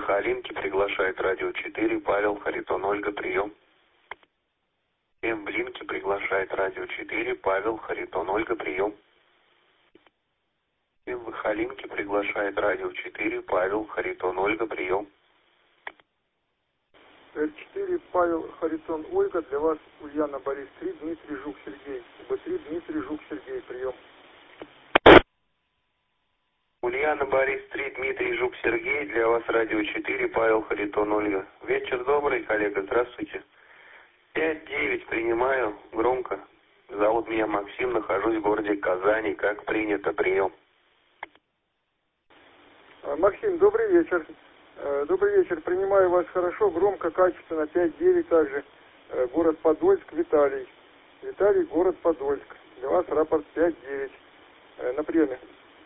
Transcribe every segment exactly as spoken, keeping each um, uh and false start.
Халинки приглашает радио четыре, Павел, Харитон, Ольга, прием. М. Блинки приглашает радио четыре, Павел, Харитон, Ольга, прием. М. Халинки приглашает радио четыре, Павел, Харитон, Ольга, прием. Р четыре, Павел, Харитон, Ольга, для вас Ульяна, Борис три, Дмитрий, Жук, Сергей. Б три, Дмитрий, Жук, Сергей, прием. Ульяна, Борис три, Дмитрий, Жук, Сергей, для вас радио четыре, Павел, Харитон, Ольга. Вечер добрый, коллега, здравствуйте. пять девять принимаю, громко. Зовут меня Максим, нахожусь в городе Казани, как принято, прием. Максим, добрый вечер. Добрый вечер, принимаю вас хорошо, громко, качественно, пять девять также. Город Подольск, Виталий. Виталий, город Подольск. Для вас рапорт пять девять. На приеме.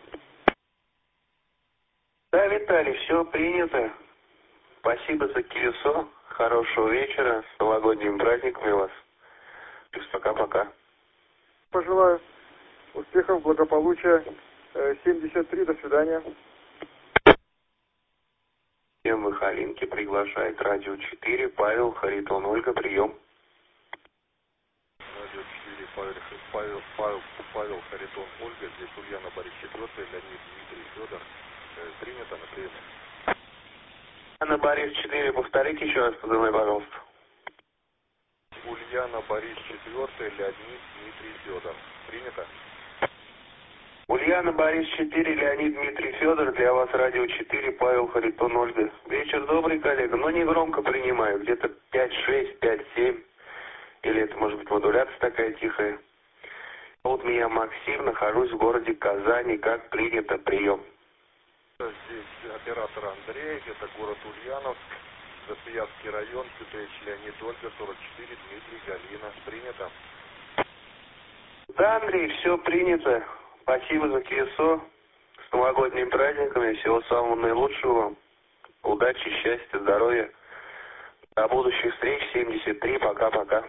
Да, Виталий, все принято. Спасибо за колесо. Хорошего вечера. С новогодними праздниками вас. Пока-пока. Пожелаю успехов, благополучия. семьдесят три, до свидания. М. Халинки приглашает радио четыре, Павел, Харитон, Ольга, прием. Радио четыре, Павел, Павел, Павел, Павел, Харитон, Ольга, здесь Ульяна, Борис четыре, Леонид, Дмитрий, Федор. Принято на приеме. Ульяна, Борис четыре, повторите еще раз, позывной, пожалуйста. Ульяна, Борис четыре, Леонид, Дмитрий, Федор. Принято? Ульяна, Борис четыре, Леонид, Дмитрий, Федор, для вас радио четыре, Павел, Харитон, Ольга. Вечер добрый, коллега, но не громко принимаю, где-то пять шесть, пять семь, или это может быть модуляция такая тихая. Вот меня Максим, нахожусь в городе Казани, как принято, прием. Здесь оператор Андрей, это город Ульяновск, Засвиявский район, Петрович, Леонид, Ольга, сорок четыре, Дмитрий, Галина. Принято? Да, Андрей, все принято. Спасибо за КСО. С новогодними праздниками. Всего самого наилучшего вам. Удачи, счастья, здоровья. До будущих встреч. семьдесят три. Пока-пока.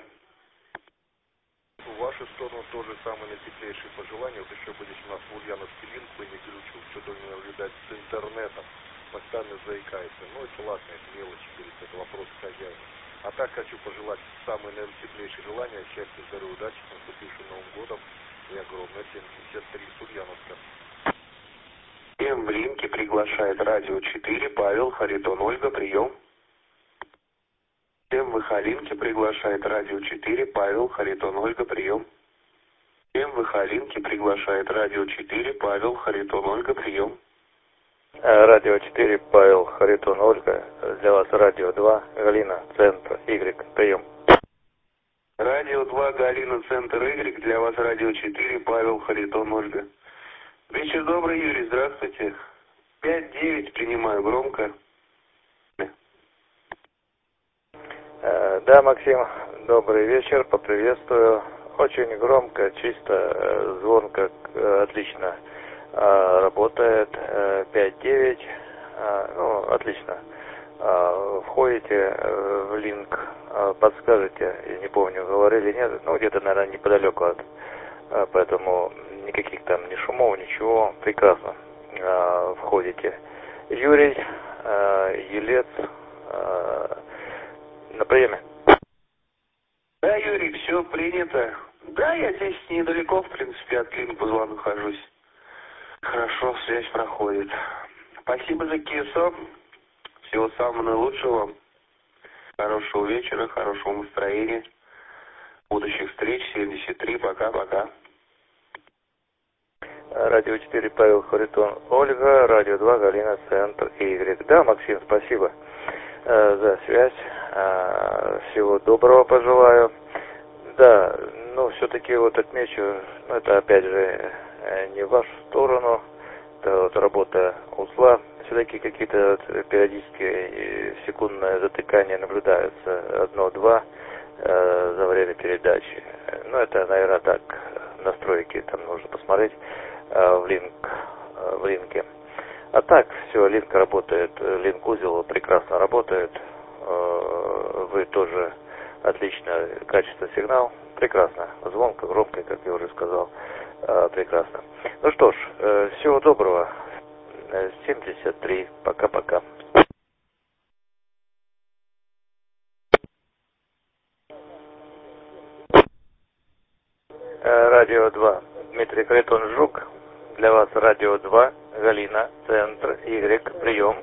В вашу сторону тоже самые наитеплейшие пожелания. Вот еще будешь у нас в Ульяновске линк, вы не глючил. Что-то у него, видать, с интернетом. Постоянно заикается. Ну, это ладно, это мелочи, говорит, это вопрос к хозяину. А так хочу пожелать самые наитеплейшие желания. Счастья, здоровья, удачи, с наступившим Новым годом. И огромное семьдесят три с Ульяновска. М. Блинки приглашает радио четыре, Павел, Харитон, Ольга, прием. М. Халинки приглашает радио четыре, Павел, Харитон, Ольга, прием. М. Халинки приглашает радио четыре, Павел, Харитон, Ольга, прием. Радио четыре, Павел, Харитон, Ольга. Для вас радио два, Галина, центр Y, прием. Радио два, Галина, центр Y, для вас радио четыре, Павел, Харитон, Ольга. Вечер добрый, Юрий, здравствуйте. пять девять принимаю, громко. Да, Максим, добрый вечер, поприветствую. Очень громко, чисто, звонко, отлично работает. пять девять, ну, отлично. Входите в линк, подскажете, я не помню, говорили, нет, ну, где-то, наверное, неподалеку от, поэтому никаких там ни шумов, ничего, прекрасно входите. Юрий, Елец, на приеме. Да, Юрий, все принято. Да, я здесь недалеко, в принципе, от линка звона нахожусь. Хорошо, связь проходит. Спасибо за КСО. Всего самого наилучшего вам. Хорошего вечера, хорошего настроения. Будущих встреч. семьдесят три. Пока-пока. Радио четыре, Павел, Харитон, Ольга. Радио два, Галина, центр Y. Да, Максим, спасибо э, за связь. Э, всего доброго пожелаю. Да, ну, все-таки вот отмечу, ну, это опять же не в вашу сторону. Это вот работа узла. Все-таки какие-то вот периодически секундное затыкание наблюдаются. Одно-два э, за время передачи. Ну, это, наверное, так, настройки там нужно посмотреть э, в линк, э, в линке. А так, все, линк работает, линк-узел прекрасно работает. Э, вы тоже отлично, качество сигнал. Прекрасно. Звонко, громко, как я уже сказал. Э, прекрасно. Ну что ж, э, всего доброго. семьдесят три. Пока-пока. Дмитрий Харитон Жук. Для вас радио два, Галина, центр, Y, прием.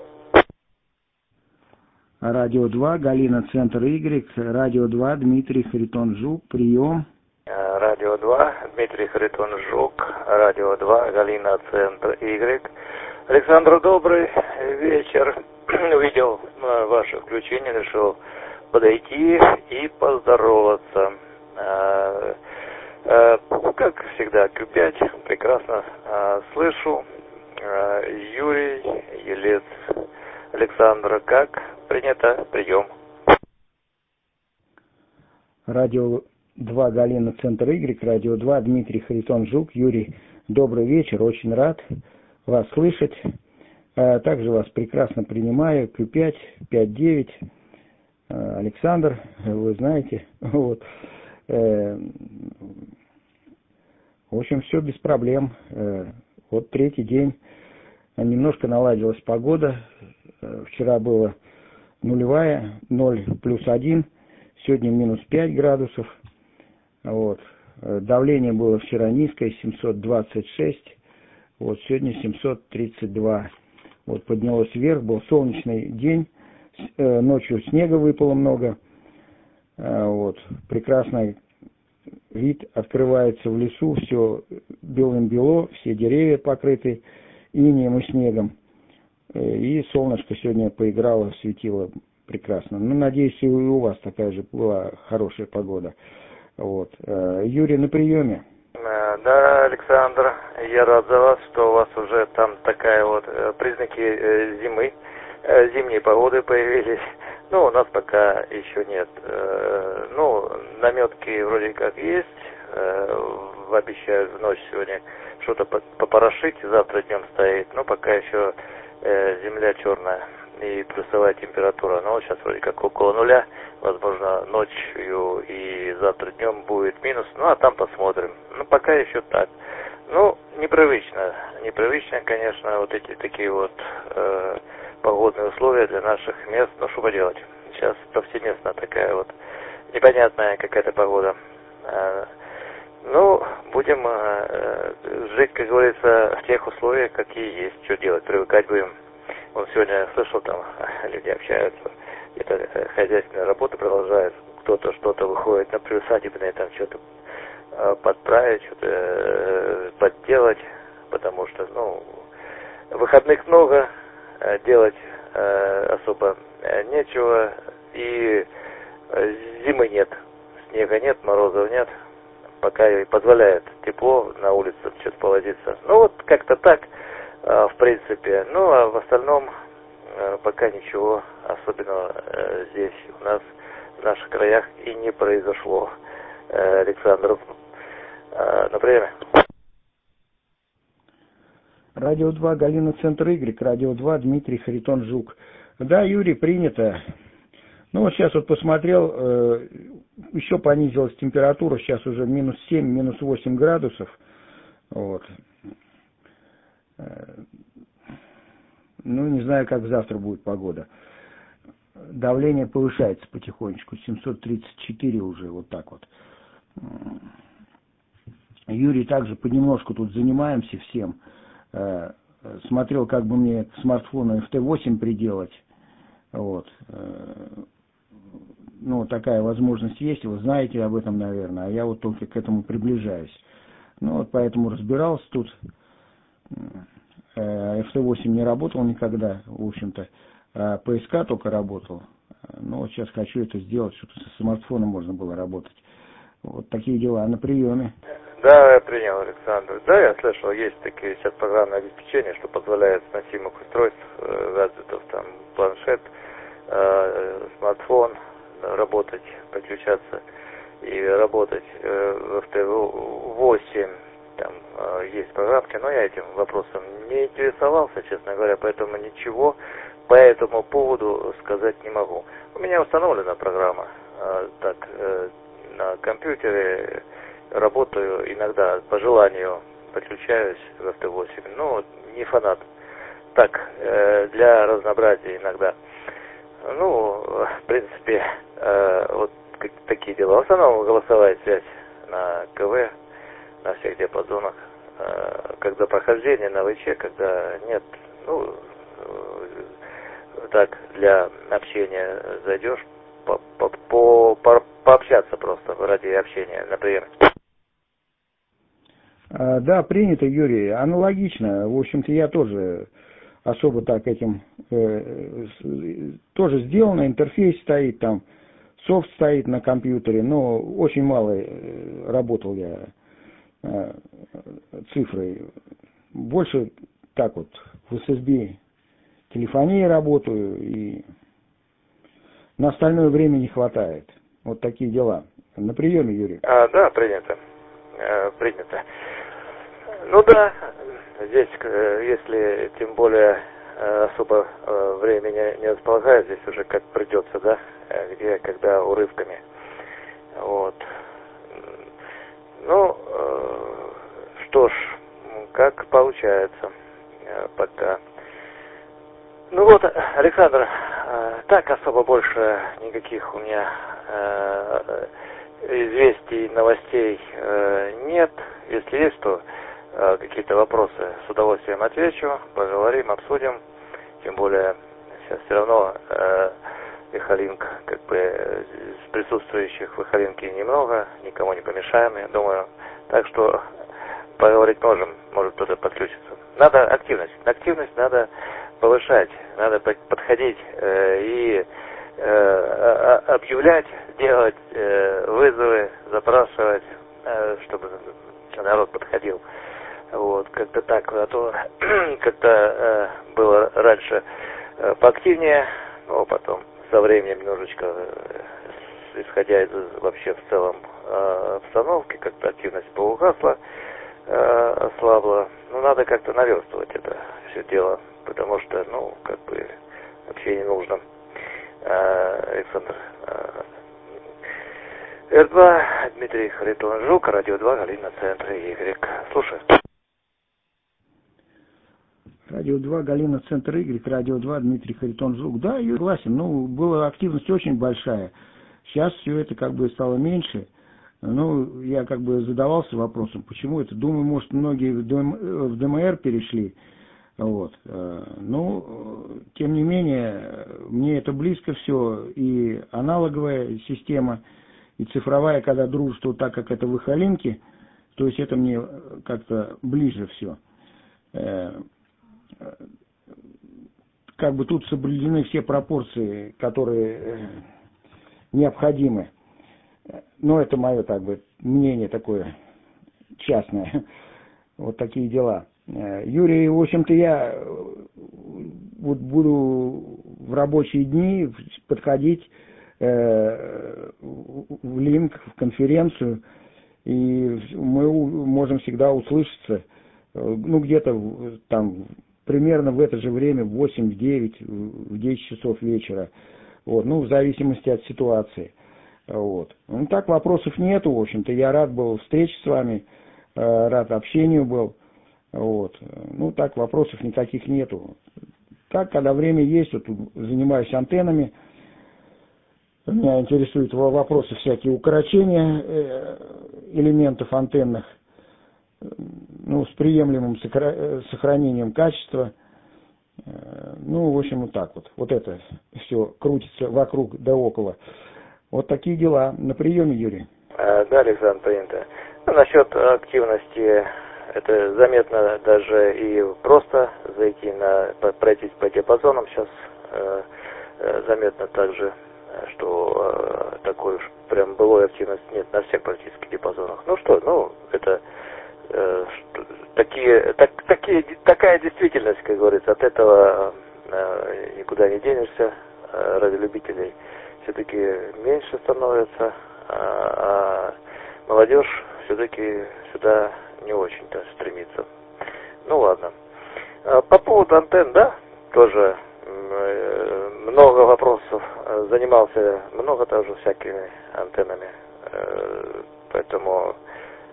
Радио два, Галина, центр, Y, радио два, Дмитрий Харитон Жук, прием. Радио два, Дмитрий Харитон Жук, радио два, Галина, центр, Y. Александр, добрый вечер. Увидел ваше включение, решил подойти и поздороваться. Как всегда, Q пять, прекрасно слышу. Юрий, Елец, Александр, как принято, прием. Радио два, Галина, центр, Y, радио два, Дмитрий Харитон Жук. Юрий, добрый вечер, очень рад вас слышать. Также вас прекрасно принимаю. Q пять, пять девять. Александр, вы знаете, вот. В общем, все без проблем. Вот третий день. Немножко наладилась погода. Вчера было нулевая, ноль плюс один. Сегодня минус пять градусов. Вот. Давление было вчера низкое, семьсот двадцать шесть. Вот сегодня семьсот тридцать два. Вот поднялось вверх, был солнечный день. Ночью снега выпало много. Вот. Прекрасный вид открывается в лесу. Все белым-бело, все деревья покрыты инеем и снегом. И солнышко сегодня поиграло, светило прекрасно. Ну, надеюсь, и у вас такая же была хорошая погода. Вот. Юрий на приеме. Да, Александр, я рад за вас, что у вас уже там такая вот признаки зимы, зимней погоды появились. Ну, у нас пока еще нет. Ну, наметки вроде как есть. Обещают в ночь сегодня что-то попорошить, завтра днем стоит. Но пока еще земля черная и плюсовая температура. Но сейчас вроде как около нуля. Возможно, ночью и завтра днем будет минус. Ну, а там посмотрим. Ну, пока еще так. Ну, непривычно. Непривычно, конечно, вот эти такие вот э, погодные условия для наших мест. Ну, что поделать. Сейчас повсеместно такая вот непонятная какая-то погода. Э, ну, будем э, жить, как говорится, в тех условиях, какие есть. Что делать? Привыкать будем. Вот сегодня слышал, там люди общаются, где-то хозяйственная работа продолжается, кто-то что-то выходит на приусадебное, там что-то э, подправить, что-то э, подделать, потому что, ну, выходных много, э, делать э, особо э, нечего, и э, зимы нет, снега нет, морозов нет, пока и позволяет тепло на улице что-то повозиться. Ну вот как-то так. В принципе, ну а в остальном пока ничего особенного здесь у нас в наших краях и не произошло. Александр, на время. Радио два, Галина, центр, Y, радио два, Дмитрий Харитон Жук. Да, Юрий, принято. Ну вот сейчас вот посмотрел, еще понизилась температура, сейчас уже минус семь, минус восемь градусов. Вот. Ну, не знаю, как завтра будет погода. Давление повышается потихонечку. семьсот тридцать четыре уже, вот так вот. Юрий, также понемножку тут занимаемся всем. Смотрел, как бы мне к смартфону эф тэ восемь приделать. Вот. Ну, такая возможность есть. Вы знаете об этом, наверное. А я вот только к этому приближаюсь. Ну, вот поэтому разбирался тут. эф тэ восемь не работал никогда, в общем-то, а пэ эс ка только работал. Но вот сейчас хочу это сделать, чтобы со смартфоном можно было работать. Вот такие дела на приеме. Да, я принял, Александр. Да, я слышал, есть такие сейчас программные обеспечения, что позволяет с носимых устройств, гаджетов, там, планшет, э, смартфон, работать, подключаться и работать э, в эф тэ восемь. Там э, есть программки, но я этим вопросом не интересовался, честно говоря, поэтому ничего по этому поводу сказать не могу. У меня установлена программа, э, так, э, на компьютере, работаю иногда, по желанию подключаюсь в эф тэ восемь, но не фанат. Так, э, для разнообразия иногда. Ну, в принципе, э, вот такие дела. В основном голосовая связь на ка вэ. на всех диапазонах. Когда прохождение на ВЧ, когда нет, ну, так, для общения зайдешь, по, по, по, по, пообщаться просто ради общения, например. А, да, принято, Юрий, аналогично. В общем-то, я тоже особо так этим, э, с, тоже сделано, интерфейс стоит там, софт стоит на компьютере, но очень мало э, работал я э, цифрой. Больше так вот в эс эс би телефонии работаю, и на остальное время не хватает. Вот такие дела. На приеме, Юрий. А, да, принято. А, принято. Ну да, здесь, если тем более особо времени не располагает, здесь уже как придется, да, где, когда урывками. Вот. Ну, что ж, как получается пока. Ну вот, Александр, так особо больше никаких у меня известий, новостей нет. Если есть, то какие-то вопросы с удовольствием отвечу, поговорим, обсудим. Тем более сейчас все равно Вихолинк, как бы с присутствующих в Вихолинке немного, никому не помешаем, я думаю. Так что поговорить можем, может кто-то подключится. Надо активность, активность надо повышать, надо подходить э, и э, объявлять, делать э, вызовы, запрашивать, э, чтобы народ подходил. Вот, как-то так, а то как-то э, было раньше э, поактивнее, но потом со временем немножечко, э, исходя из вообще в целом э, обстановки, как-то активность поугасла, э, ослабла. Ну, надо как-то наверстывать это все дело, потому что, ну, как бы вообще не нужно. Э, Александр. Э, эр два, Дмитрий Харитон Жук, радио два, Галина, центр Y. Слушай. Радио два, Галина, центр Y, радио два, Дмитрий Харитон Жук. Да, я согласен, ну, была активность очень большая. Сейчас все это как бы стало меньше. Ну, я как бы задавался вопросом, почему это. Думаю, может, многие в дэ эм эр перешли. Вот. Ну, тем не менее, мне это близко все. И аналоговая система, и цифровая, когда дружат вот так, как это в Вихолинке, то есть это мне как-то ближе все. Как бы тут соблюдены все пропорции, которые необходимы. Но это мое, так бы, мнение такое частное. Вот такие дела. Юрий, в общем-то, я вот буду в рабочие дни подходить э, в линк, в конференцию, и мы можем всегда услышаться, ну, где-то там примерно в это же время, в восемь, в девять, в десять часов вечера. Вот, ну, в зависимости от ситуации. Вот. Ну, так вопросов нету, в общем-то. Я рад был встрече с вами, э, рад общению был. Вот. Ну, так вопросов никаких нету. Так, когда время есть, вот занимаюсь антеннами. Меня интересуют вопросы всякие укорочения э, элементов антенных, ну, с приемлемым сохранением качества. Ну, в общем, вот так вот. Вот это все крутится вокруг да около. Вот такие дела. На приеме, Юрий. А, да, Александр, принято. Ну, насчет активности, это заметно даже и просто зайти на, пройтись по диапазонам сейчас э, э, заметно также, что э, такой уж прям былой активности нет на всех практически диапазонах. Ну что, ну, это э, что, такие, так, такие, такая действительность, как говорится, от этого э, никуда не денешься, э, ради любителей все-таки меньше становится, а, а молодежь все-таки сюда не очень-то стремится. Ну ладно. По поводу антенн, да, тоже много вопросов, занимался много тоже всякими антеннами, поэтому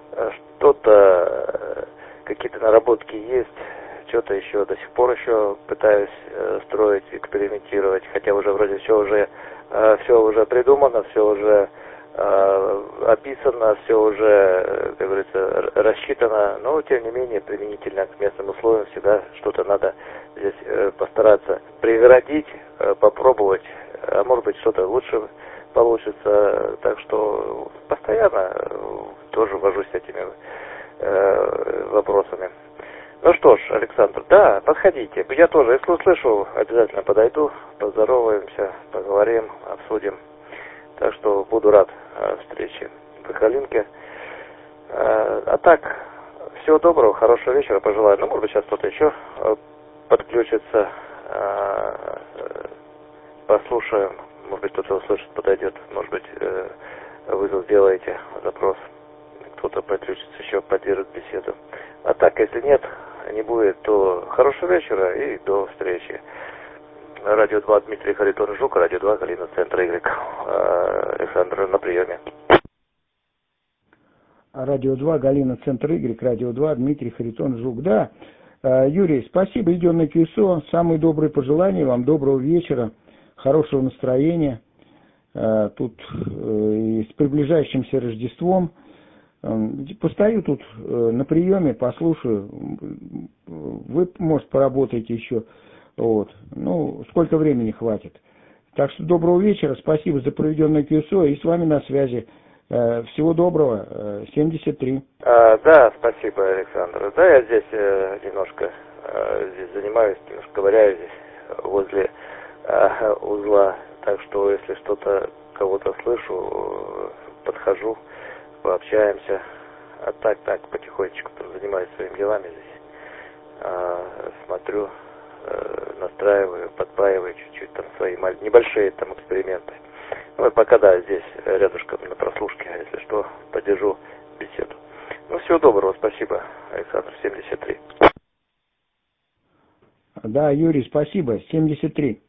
что-то, какие-то наработки есть, что-то еще до сих пор еще пытаюсь строить, экспериментировать, хотя уже вроде все уже все уже придумано, все уже описано, все уже, как говорится, рассчитано, но тем не менее применительно к местным условиям всегда что-то надо здесь постараться преградить, попробовать, а может быть что-то лучше получится, так что постоянно тоже вожусь с этими вопросами. Ну что ж, Александр, да, подходите, я тоже, если услышу, обязательно подойду, поздороваемся, поговорим, обсудим. Так что буду рад э, встрече в Калинке. Э, а так, всего доброго, хорошего вечера пожелаю. Ну, может быть, сейчас кто-то еще э, подключится. Э, э, послушаем. Может быть, кто-то услышит, подойдет. Может быть, э, вызов сделаете, запрос. Кто-то подключится еще, поддержит беседу. А так, если нет, не будет, то хорошего вечера и до встречи. Радио два, Дмитрий Харитон Жук, Радио два, Галина, Центр Y. Александр на приеме. Радио два, Галина, Центр Y, Радио два, Дмитрий Харитон Жук. Да, Юрий, спасибо, идем на КЮСО. Самые добрые пожелания вам, доброго вечера, хорошего настроения. Тут и с приближающимся Рождеством. Постою тут на приеме, послушаю. Вы, может, поработаете еще. Вот. Ну, сколько времени хватит. Так что доброго вечера, спасибо за проведенное КЮСО, и с вами на связи. Всего доброго, семьдесят три. А, да, спасибо, Александр. Да, я здесь э, немножко э, здесь занимаюсь, немножко ковыряю здесь возле э, узла. Так что, если что-то, кого-то слышу, подхожу, пообщаемся. А так, так, потихонечку там занимаюсь своими делами здесь. Э, смотрю, настраиваю, подпаиваю чуть-чуть там свои небольшие там эксперименты. Ну и пока, да, здесь рядышком на прослушке, если что, поддержу беседу. Ну, всего доброго, спасибо, Александр, семьдесят три. Да, Юрий, спасибо, семьдесят три.